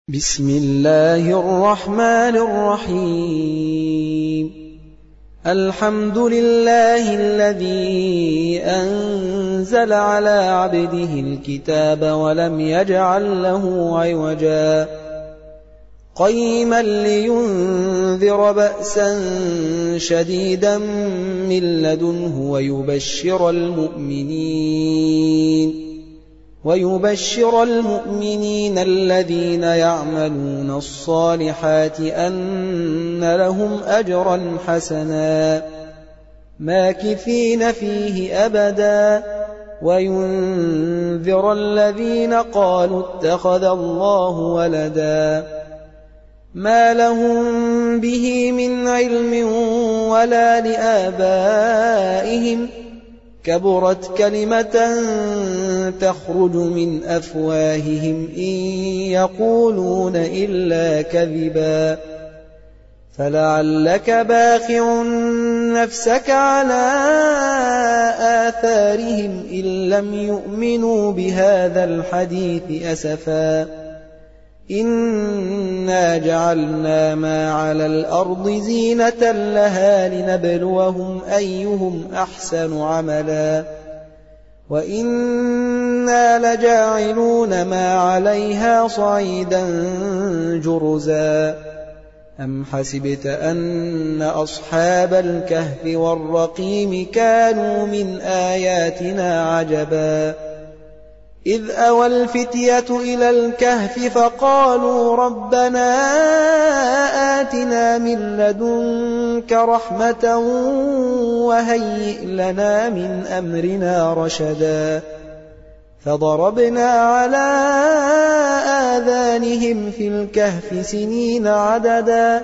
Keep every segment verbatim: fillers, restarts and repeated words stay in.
بسم الله الرحمن الرحيم الحمد لله الذي أنزل على عبده الكتاب ولم يجعل له عوجا قيما لينذر بأسا شديدا من لدنه ويبشر المؤمنين ويبشر المؤمنين الذين يعملون الصالحات أن لهم أجرا حسنا ماكثين فيه أبدا وينذر الذين قالوا اتخذ الله ولدا ما لهم به من علم ولا لآبائهم كبرت كلمة تخرج من أفواههم إن يقولون إلا كذبا فلعلك باخع نفسك على آثارهم إن لم يؤمنوا بهذا الحديث أسفا إنا جعلنا ما على الأرض زينة لها لنبلوهم أيهم أحسن عملا وإنا لجاعلون ما عليها صعيدا جرزا أم حسبت أن أصحاب الكهف والرقيم كانوا من آياتنا عجبا إذ أوى الفتية إلى الكهف فقالوا ربنا آتنا من لدنك رحمة وهيئ لنا من أمرنا رشدا فضربنا على آذانهم في الكهف سنين عددا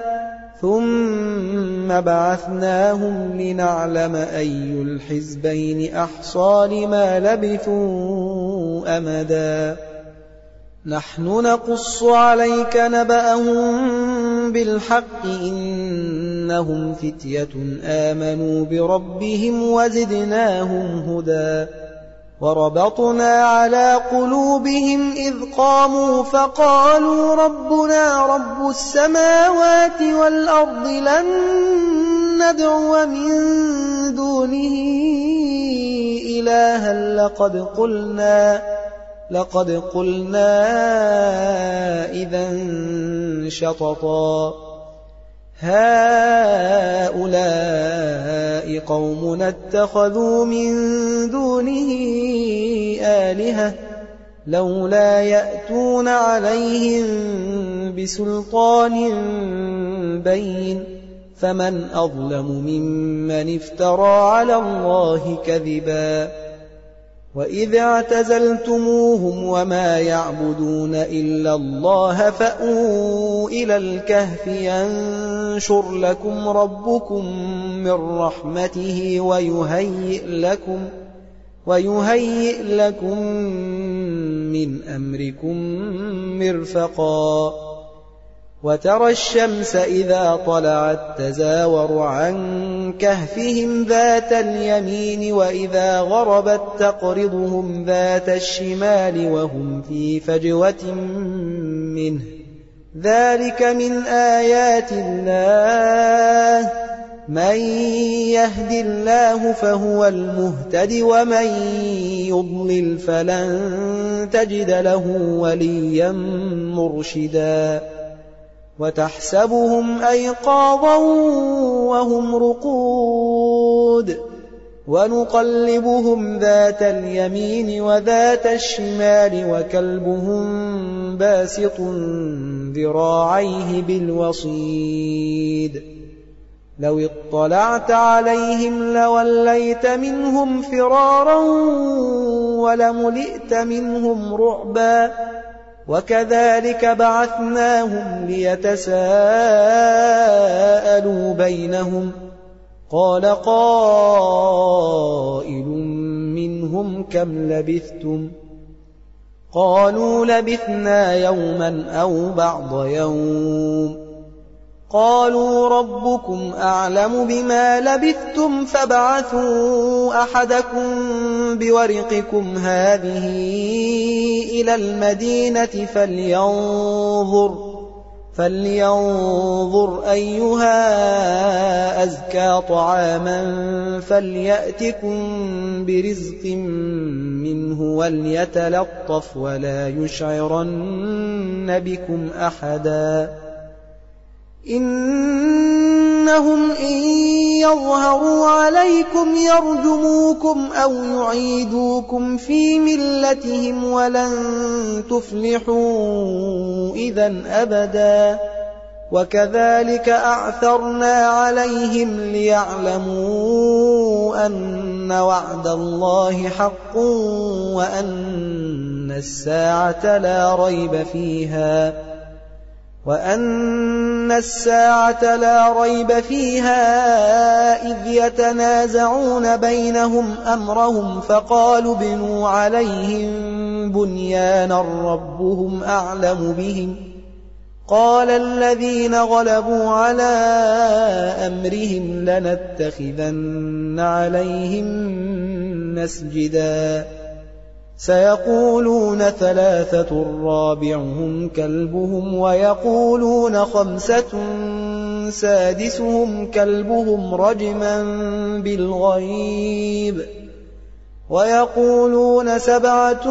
ثم بعثناهم لنعلم أي الحزبين أحصى لما لبثوا أمدا نحن نقص عليك نبأهم بالحق إنهم فتية آمنوا بربهم وزدناهم هدى وربطنا على قلوبهم إذ قاموا فقالوا ربنا رب السماوات والأرض لن ندعو من دونه إلها لقد قلنا لقد قلنا إذا شططا هؤلاء قومنا اتخذوا من دونه آلهة لولا يأتون عليهم بسلطان بين فمن أظلم ممن افترى على الله كذبا وإذ اعتزلتموهم وما يعبدون إلا الله فأووا إلى الكهف ينشر لكم ربكم من رحمته ويهيئ لكم ويهيئ لكم من أمركم مرفقا وترى الشمس إذا طلعت تزاور عن كهفهم ذات اليمين وإذا غربت تقرضهم ذات الشمال وهم في فجوة منه ذلك من آيات الله من يهد الله فهو المهتد ومن يضلل فلن تجد له وليا مرشدا وتحسبهم أيقاظا وهم رقود ونقلبهم ذات اليمين وذات الشمال وكلبهم باسط ذراعيه بالوصيد لو اطلعت عليهم لوليت منهم فرارا ولملئت منهم رعبا وكذلك بعثناهم ليتساءلوا بينهم قال قائل منهم كم لبثتم قالوا لبثنا يوما أو بعض يوم قالوا ربكم أعلم بما لبثتم فابعثوا أحدكم بورقكم هذه إلى المدينة فلينظر فلينظر أيها أزكى طعاما فليأتكم برزق منه وليتلطف ولا يشعرن بكم أحدا إنهم إن يظهروا عليكم يرجموكم أو يعيدوكم في ملتهم ولن تفلحوا إذن أبدا وكذلك أعثرنا عليهم ليعلموا أن وعد الله حق وأن الساعة لا ريب فيها وأن الساعة لا ريب فيها إذ يتنازعون بينهم أمرهم فقالوا ابنوا عليهم بنيانا ربهم أعلم بهم قال الذين غلبوا على أمرهم لنتخذن عليهم مسجدا سيقولون ثلاثة رابعهم كلبهم ويقولون خمسة سادسهم كلبهم رجما بالغيب ويقولون سبعة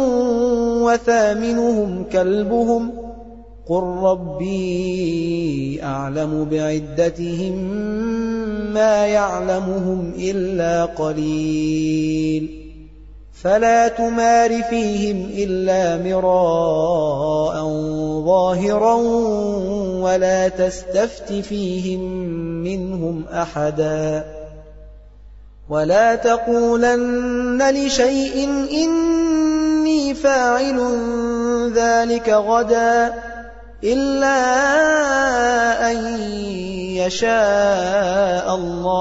وثامنهم كلبهم قل ربي أعلم بعدتهم ما يعلمهم إلا قليل فلا تمار فيهم إلا مراء ظاهرا ولا تستفت فيهم منهم أحدا ولا تقولن لشيء إني فاعل ذلك غدا إلا أن يشاء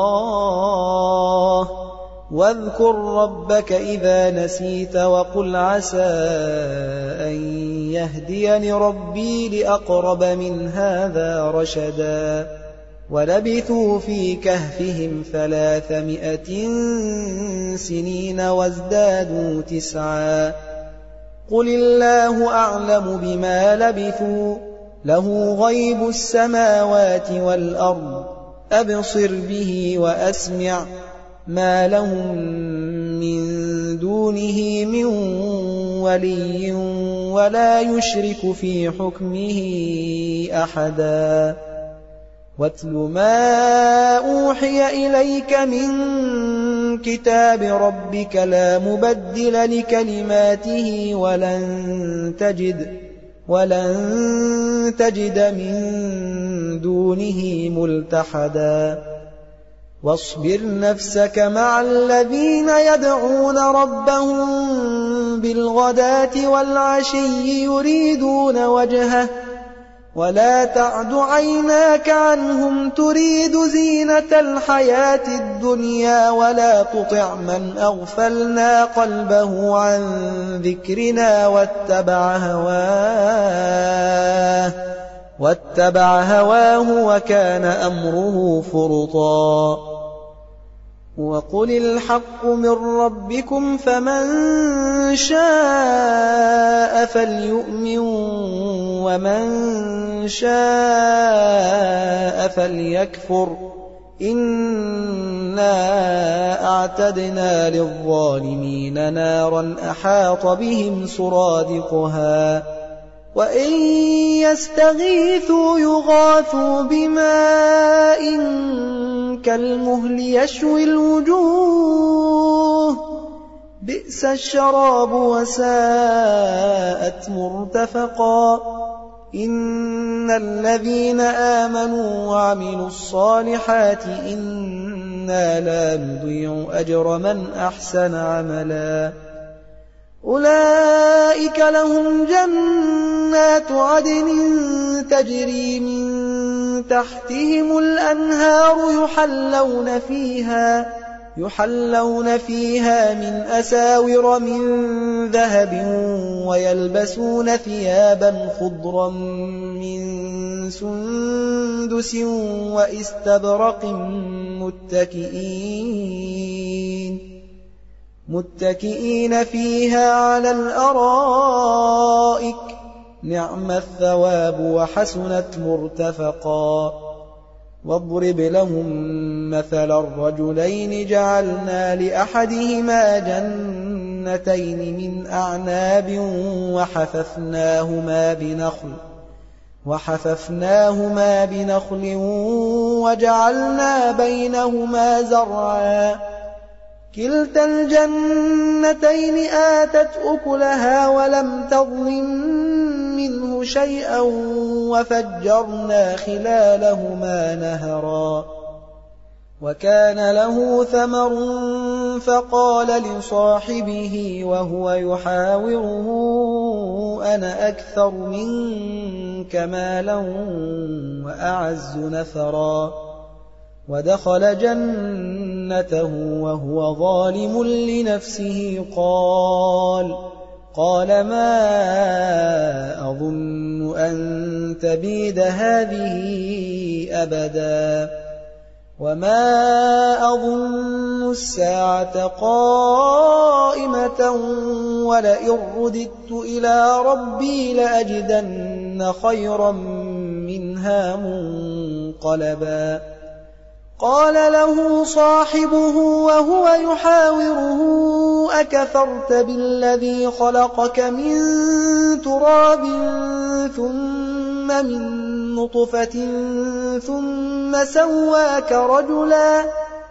الله واذكر ربك إذا نسيت وقل عسى أن يهديني ربي لأقرب من هذا رشدا ولبثوا في كهفهم ثلاثمائة سنين وازدادوا تسعا قل الله أعلم بما لبثوا له غيب السماوات والأرض أبصر به وأسمع ما لهم من دونه من ولي ولا يشرك في حكمه أحدا واتل ما أوحي إليك من كتاب ربك لا مبدل لكلماته ولن تجد ولن تجد من دونه ملتحدا واصبر نفسك مع الذين يدعون ربهم بالغداة والعشي يريدون وجهه ولا تعد عيناك عنهم تريد زينة الحياة الدنيا ولا تطع من أغفلنا قلبه عن ذكرنا واتبع هواه واتبع هواه وكان أمره فرطا وقل الحق من ربكم فمن شاء فليؤمن ومن شاء فليكفر إنا أعتدنا للظالمين نارا أحاط بهم سرادقها وإن يستغيثوا يغاثوا بماء كالمهل يشوي الوجوه بئس الشراب وساءت مرتفقا إن الذين آمنوا وعملوا الصالحات إنا لا نضيع أجر من أحسن عملا أولئك لهم جنات عدن تجري من تحتهم الأنهار يحلون فيها يحلون فيها من أساور من ذهب ويلبسون ثيابا خضرا من سندس واستبرق متكئين متكئين فيها على الأرائك نعم الثواب وحسنت مرتفقا واضرب لهم مثل الرجلين جعلنا لأحدهما جنتين من أعناب وحففناهما بنخل وحففناهما بنخل وجعلنا بينهما زرعا كلتا الجنتين آتت أكلها ولم تظلم منه شيئا وفجرنا خلالهما نهرا وكان له ثمر فقال لصاحبه وهو يحاوره أنا أكثر منك مالا وأعز نفرا ودخل جنته وهو ظالم لنفسه قال قال ما أظن أن تبيد هذه أبدا وما أظن الساعة قائمة ولئن رددت إلى ربي لأجدن خيرا منها منقلبا قال له صاحبه وهو يحاوره أكفرت بالذي خلقك من تراب ثم من نطفة ثم سواك رجلا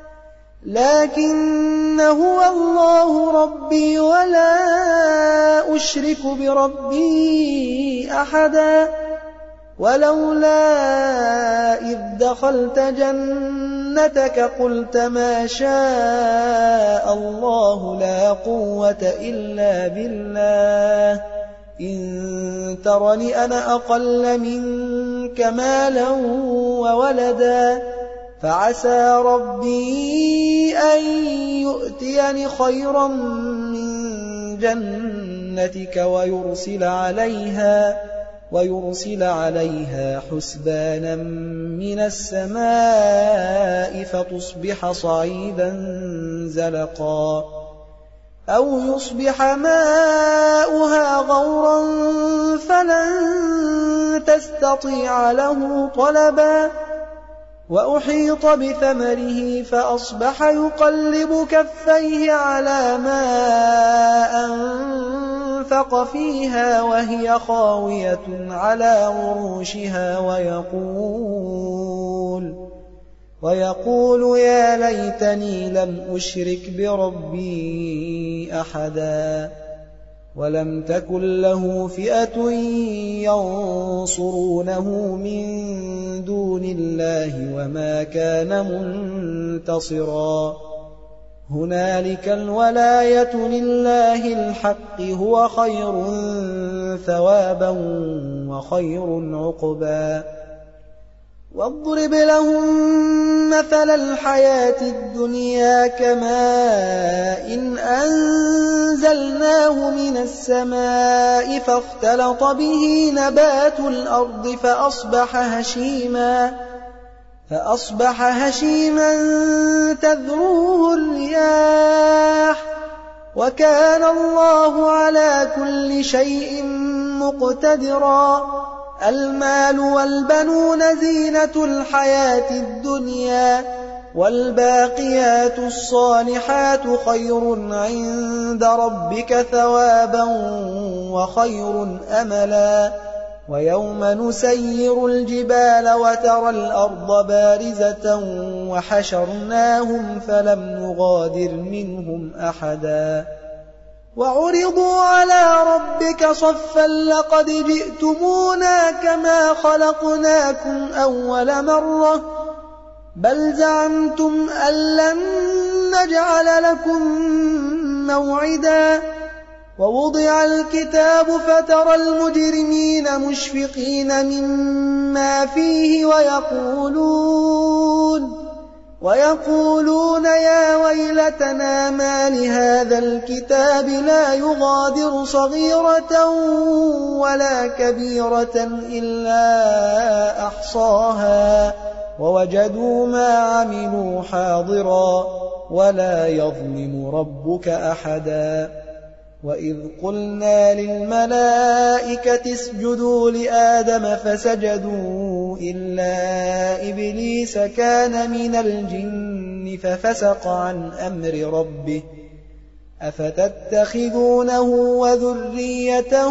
لكن هو الله ربي ولا أشرك بربي أحدا ولولا إذ دخلت جنتك قلت ما شاء الله لا قوة إلا بالله إن ترني أنا أقل منك مالا وولدا فعسى ربي أن يؤتيني خيرا من جنتك ويرسل عليها ويرسل عليها حسبانا من السماء فتصبح صعيدا زلقا أو يصبح ماؤها غورا فلن تستطيع له طلبا وأحيط بثمره فأصبح يقلب كفيه على ما أنفق فيها وهي خاوية على عروشها ويقول ويقول يا ليتني لم أشرك بربي أحدا ولم تكن له فئة ينصرونه من دون الله وما كان منتصرا هنالك الولاية لله الحق هو خير ثوابا وخير عقبا واضرب لهم مثل الحياة الدنيا كماء إن أنزلناه من السماء فاختلط به نبات الأرض فأصبح هشيما فأصبح هشيما تذروه الرياح وكان الله على كل شيء مقتدرا المال والبنون زينة الحياة الدنيا والباقيات الصالحات خير عند ربك ثوابا وخير أملا ويوم نسير الجبال وترى الأرض بارزة وحشرناهم فلم نغادر منهم أحدا وعرضوا على ربك صفا لقد جئتمونا كما خلقناكم أول مرة بل زعمتم أن لن نجعل لكم موعدا ووضع الكتاب فترى المجرمين مشفقين مما فيه ويقولون ويقولون يا ويلتنا ما لهذا الكتاب لا يغادر صغيرة ولا كبيرة إلا أحصاها ووجدوا ما عملوا حاضرا ولا يظلم ربك أحدا. وإذ قلنا للملائكة اسجدوا لآدم فسجدوا إلا إبليس كان من الجن ففسق عن أمر ربه أفتتخذونه وذريته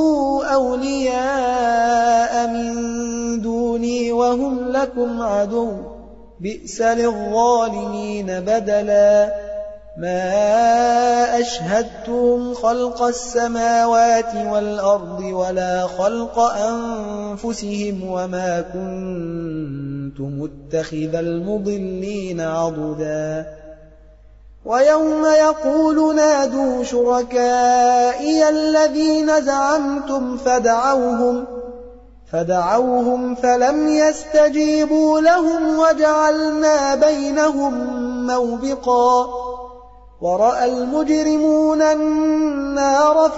أولياء من دوني وهم لكم عدو بئس للظالمين بدلا. ما أشهدتهم خلق السماوات والأرض ولا خلق أنفسهم وما كنت متخذ المضلين عضدا. ويوم يقول نادوا شركائي الذين زعمتم فدعوهم فدعوهم فلم يستجيبوا لهم وجعلنا بينهم موبقا. ورأى المجرمون النار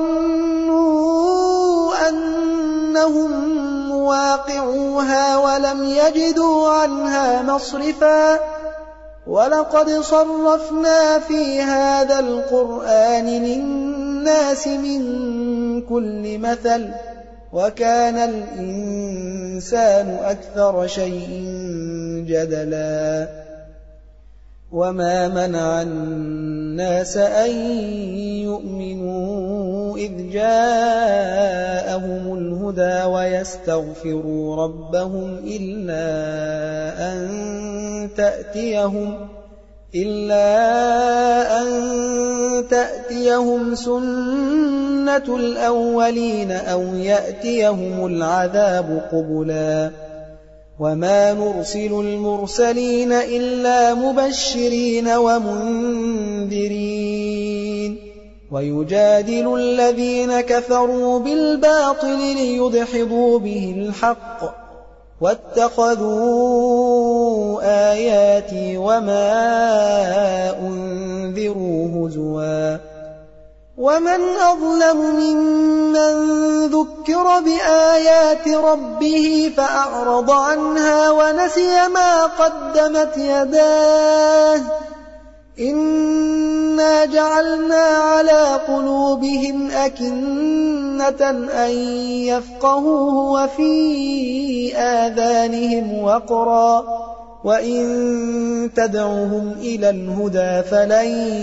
فظنوا أنهم مواقعوها ولم يجدوا عنها مصرفا. ولقد صرفنا في هذا القرآن للناس من كل مثل وكان الإنسان أكثر شيء جدلا. وما منع الناس أن يؤمنوا إذ جاءهم الهدى ويستغفروا ربهم إلا أن تأتيهم إلا أن تأتيهم سنة الأولين أو يأتيهم العذاب قبلا. وما نرسل المرسلين إلا مبشرين ومنذرين ويجادل الذين كفروا بالباطل ليدحضوا به الحق واتخذوا آياتي وما أنذروا هزوا. ومن أظلم ممن ذكر بآيات ربه فأعرض عنها ونسي ما قدمت يداه إنا جعلنا على قلوبهم أكنة أن يفقهوه وفي آذانهم وقرا وإن تدعوهم إلى الهدى فلن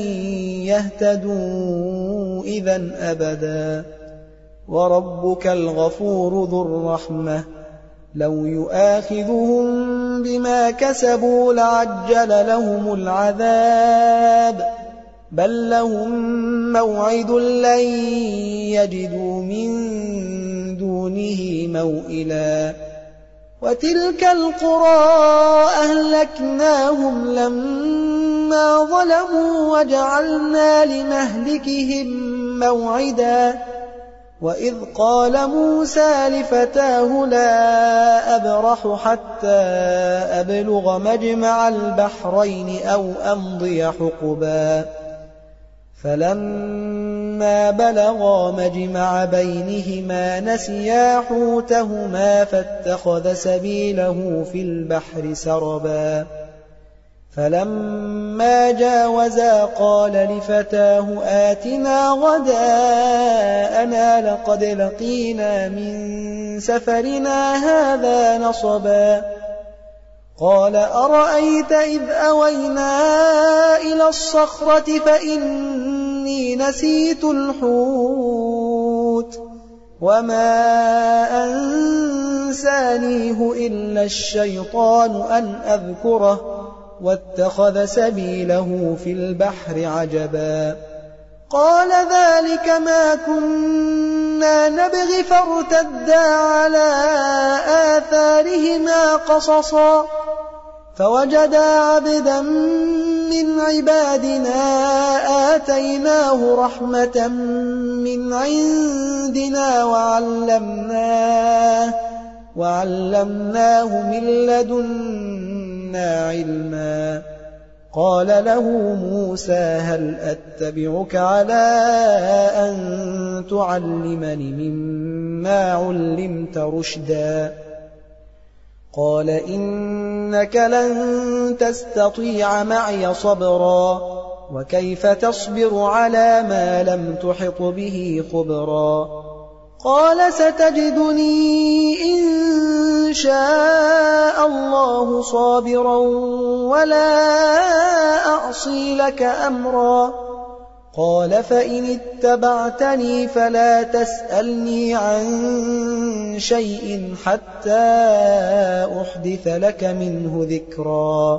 يهتدوا إذن أبدا. وربك الغفور ذو الرحمة لو يؤاخذهم بما كسبوا لعجل لهم العذاب بل لهم موعد لن يجدوا من دونه موئلا. وتلك القرى أهلكناهم لما ظلموا وجعلنا لمهلكهم موعدا. وإذ قال موسى لفتاه لا أبرح حتى أبلغ مجمع البحرين أو أمضي حقبا فلما بلغا مجمع بينهما نسيا حوتهما فاتخذ سبيله في البحر سربا. فلما جاوزا قال لفتاه آتنا غداءنا لقد لقينا من سفرنا هذا نصبا. قال أرأيت إذ أوينا إلى الصخرة فإني نسيت الحوت وما أنسانيه إلا الشيطان أن أذكره واتخذ سبيله في البحر عجبا. قال ذلك ما كنا نبغي فارتدا على آثارهما قصصا فوجدا عبدا من عبادنا آتيناه رحمة من عندنا وعلمناه, وعلمناه من لدنا لدنا علما. قال له موسى هل أتبعك على أن تعلمني مما علمت رشدا؟ قال إنك لن تستطيع معي صبرا وكيف تصبر على ما لم تحط به خبرا؟ قال ستجدني إن شاء الله صابرا ولا أعصي لك أمرا. قال فإن اتبعتني فلا تسألني عن شيء حتى أحدث لك منه ذكرا.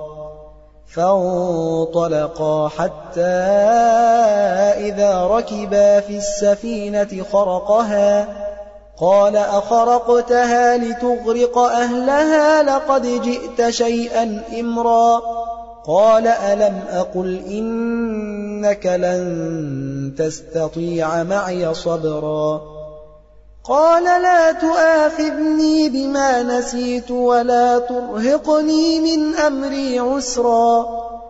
فانطلقا حتى إذا ركبا في السفينة خرقها قال أخرقتها لتغرق أهلها لقد جئت شيئا إمرا. قال ألم أقل إنك لن تستطيع معي صبرا؟ قال لا تؤاخذني بما نسيت ولا ترهقني من أمري عسرا.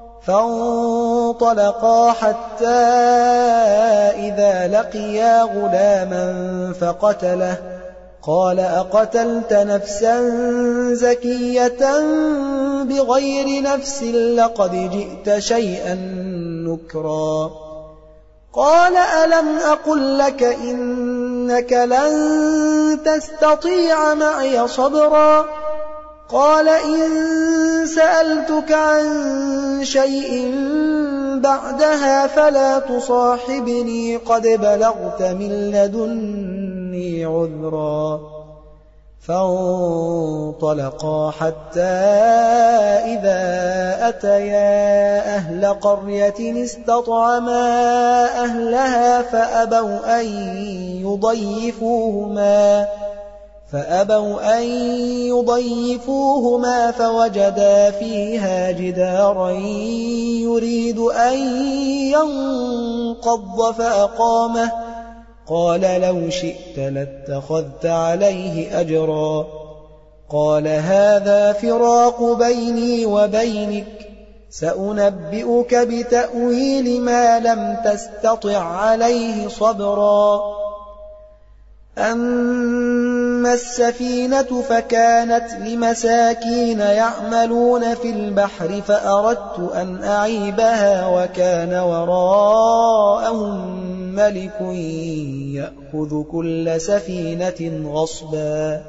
فانطلقا حتى إذا لقيا غلاما فقتله قال أقتلت نفسا زكية بغير نفس لقد جئت شيئا نكرا. قال ألم أقل لك إنك لن تستطيع معي صبرا؟ قال إن سألتك عن شيء بعدها فلا تصاحبني قد بلغت من لدني عذرا. فانطلقا حتى إذا أتيا أهل قرية استطعما أهلها فأبوا أن يضيفوهما فأبوا أن يضيفوهما فوجدا فيها جدارا يريد أن ينقض فأقامه. قال لو شئت لاتخذت عليه أجرا. قال هذا فراق بيني وبينك سأنبئك بتأويل ما لم تستطع عليه صبرا. أما السفينة فكانت لمساكين يعملون في البحر فأردت أن أعيبها وكان وراءهم ملك يأخذ كل سفينة غصبا.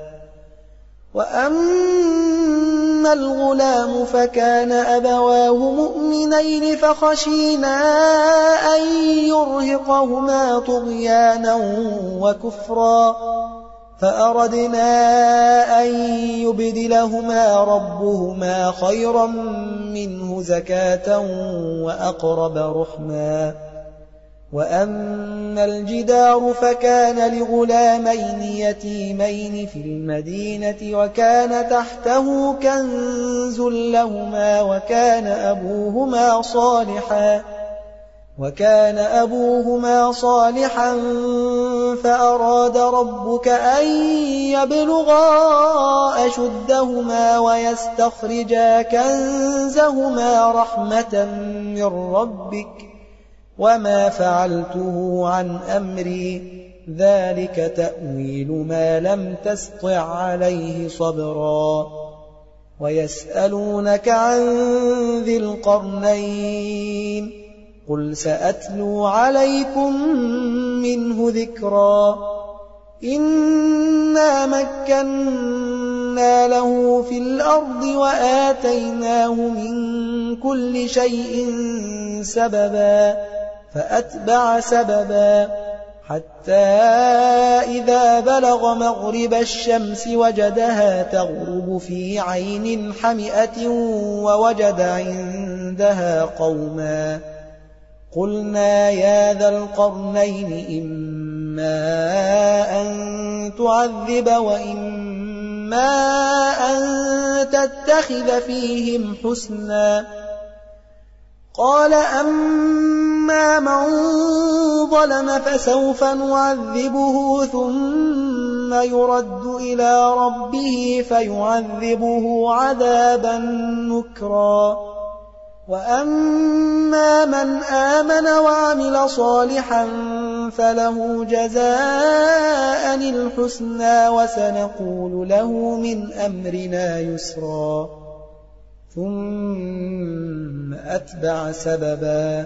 وأما الغلام فكان أبواه مؤمنين فخشينا أن يرهقهما طغيانا وكفرا فأردنا أن يبدلهما ربهما خيرا منه زكاة وأقرب رحما. وأما الجدار فكان لغلامين يتيمين في المدينة وكان تحته كنز لهما وكان أبوهما صالحا وكان أبوهما صالحا فأراد ربك أن يبلغا أشدهما ويستخرجا كنزهما رحمة من ربك وما فعلته عن أمري ذلك تأويل ما لم تسطع عليه صبرا. ويسألونك عن ذي القرنين قل سأتلو عليكم منه ذكرا. إنا مكنا له في الأرض وآتيناه من كل شيء سببا فأتبع سببا حتى إذا بلغ مغرب الشمس وجدها تغرب في عين حمئة ووجد عندها قوما قلنا يا ذا القرنين إما أن تعذب وإما أن تتخذ فيهم حسنا. قال أما من ظلم فسوف نعذبه ثم ثم يرد إلى ربه فيعذبه عذابا نكرا وأما من آمن وعمل صالحا فله جزاء الحسنى وسنقول له من أمرنا يسرا ثم أتبع سببا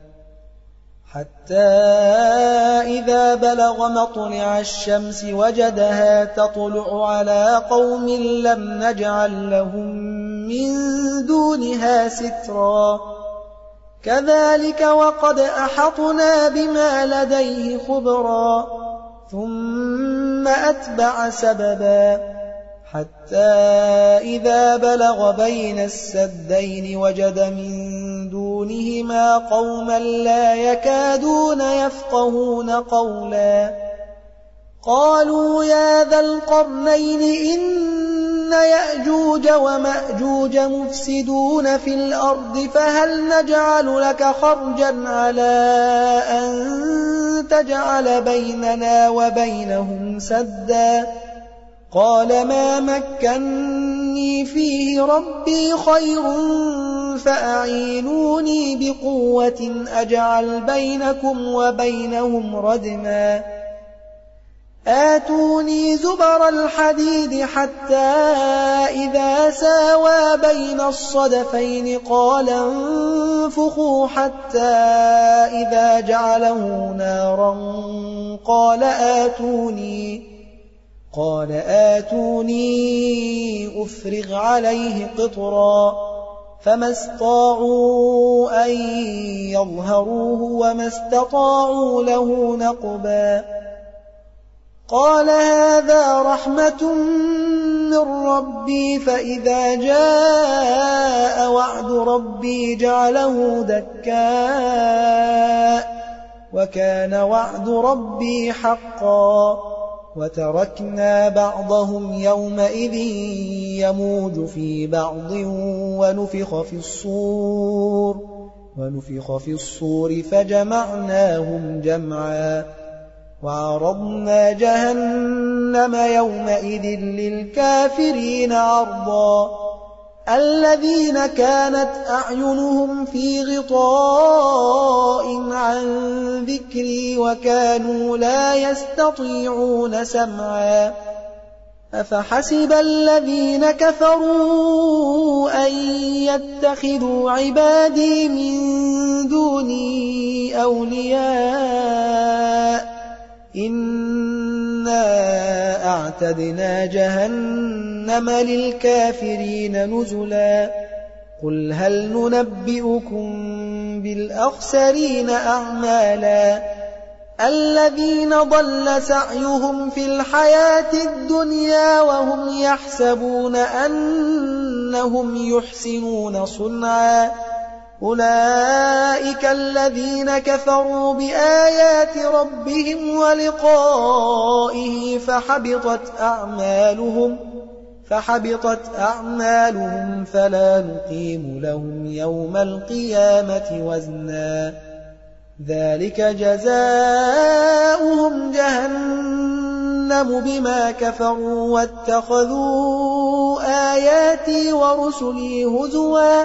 حتى إذا بلغ مطلع الشمس وجدها تطلع على قوم لم نجعل لهم من دونها سترا كذلك وقد أحطنا بما لديه خبرا ثم أتبع سببا حتى إذا بلغ بين السدين وجد من دونهما قوما لا يكادون يفقهون قولا قالوا يا ذا القرنين إن يأجوج ومأجوج مفسدون في الأرض فهل نجعل لك خرجا على أن تجعل بيننا وبينهم سدا قال ما مكني فيه ربي خير فأعينوني بقوة أجعل بينكم وبينهم ردما آتوني زبر الحديد حتى إذا ساوى بين الصدفين قال انفخوا حتى إذا جعله نارا قال آتوني قال آتوني أفرغ عليه قطرا فما استطاعوا أن يظهروه وما استطاعوا له نقبا قال هذا رحمة من ربي فإذا جاء وعد ربي جعله دكاء وكان وعد ربي حقا وتركنا بعضهم يومئذ يموج في بعض ونفخ في الصور ونفخ في الصور فجمعناهم جمعا وعرضنا جهنم يومئذ للكافرين عرضا الذين كانت أعينهم في غطاء عن ذكري وكانوا لا يستطيعون سمعا أفحسب الذين كفروا أن يتخذوا عبادي من دوني أولياء إنا أعتدنا جهنم للكافرين نزلا قل هل ننبئكم بالأخسرين أعمالا الذين ضل سعيهم في الحياة الدنيا وهم يحسبون أنهم يحسنون صنعا أولئك الذين كفروا بآيات ربهم ولقائه فحبطت أعمالهم فحبطت أعمالهم فلا نقيم لهم يوم القيامة وزنا ذلك جزاؤهم جهنم بما كفروا واتخذوا آياتي ورسلي هزوا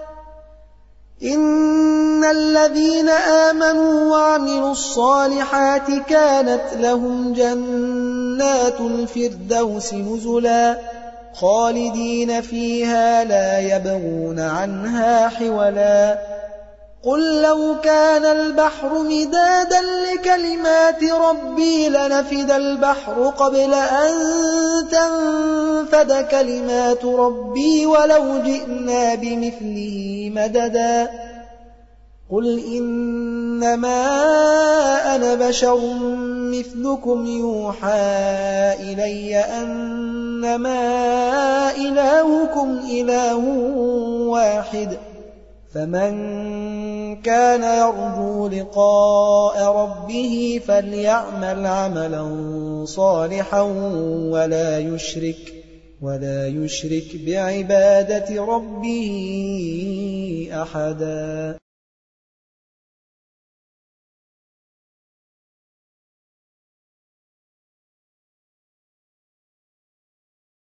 إن الذين آمنوا وعملوا الصالحات كانت لهم جنات الفردوس نزلا خالدين فيها لا يبغون عنها حولا قل لو كان البحر مدادا لكلمات ربي لنفد البحر قبل أن تنفد كلمات ربي ولو جئنا بمثله مددا قل إنما أنا بشر مثلكم يوحى إلي أنما إلهكم إله واحد فمن كان يرجو لقاء ربه فليعمل عملا صالحا ولا يشرك ولا يشرك بعبادة ربه أحدا.